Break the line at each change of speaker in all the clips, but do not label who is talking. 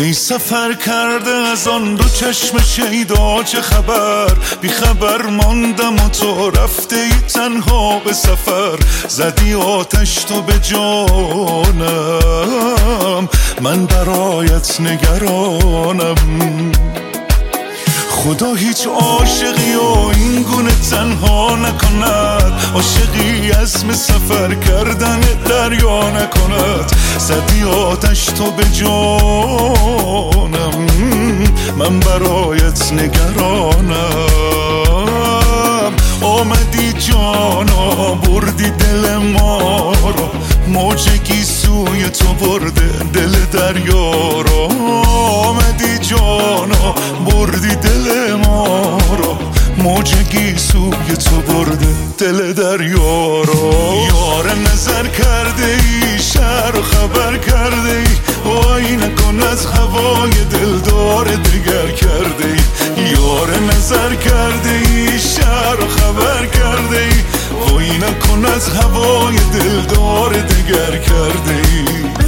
ای سفر کرده از آن دو چشم شیدا چه خبر؟ بی خبر ماندم و تو رفته ای تنها به سفر. زدی آتش تو به جانم، من برایت نگرانم. خدا هیچ عاشقی و این گونه تنها نکند، عاشقی عزم سفر کردن دریا نکند. زدی آتش تو به جانم، من برایت نگرانم. آمدی جانا بردی دل ما رو، موج گیسوی تو برده دل دریا رو. آمدی جانا بردی دل ما رو، موج گیسوی تو برده دل دریا رو. یار نظر کرده ای، شهر و خبر کرده ای، وای نکن از هوای دلدار دگر کرده ای. یار نظر کرده ای، شهر و خبر کرده ای، وای نکن از هوای دلدار دگر کرده ای.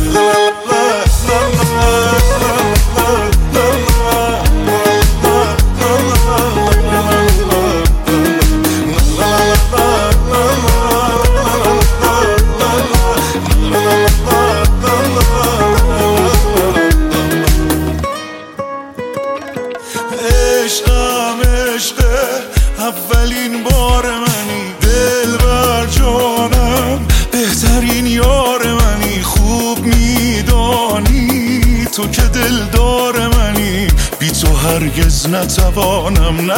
عشقم عشقه اولین بار منی، دل بر جانم بهترین یار منی. خوب میدانی تو که دلدار منی، بی تو هرگز نتوانم.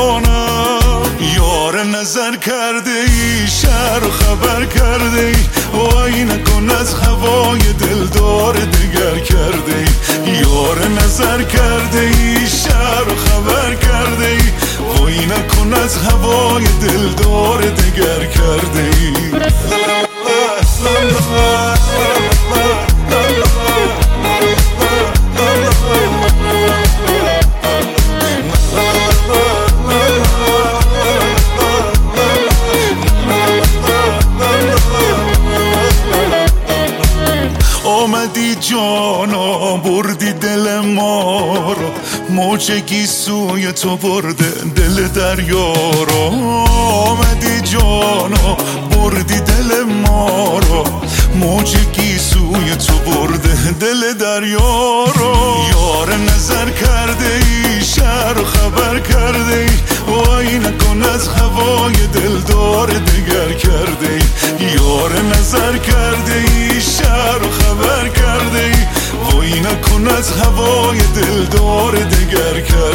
یار نظر کرده ای، شهر و خبر کرده ای، وای نکن از هوای دلدار دگر کرده ای. یار نظر کرده ای، شهر و خبر کرده ای، وای نکن از هوای دلدار دگر کرده ای. آمدی جانا بردی دل ما رو، موج گیسوی تو برده دل دریا رو. آمدی جانا بردی دل ما رو، موج گیسوی تو برده دل دریا رو. یار نظر کرده ای، شهر و خبر کرده ای، وای نکن از هوای دلدار دگر کرده ای. یار نظر کرده ای، شهر و خبر کرده ای، وای نکن از هوای دلدار دگر کرده ای.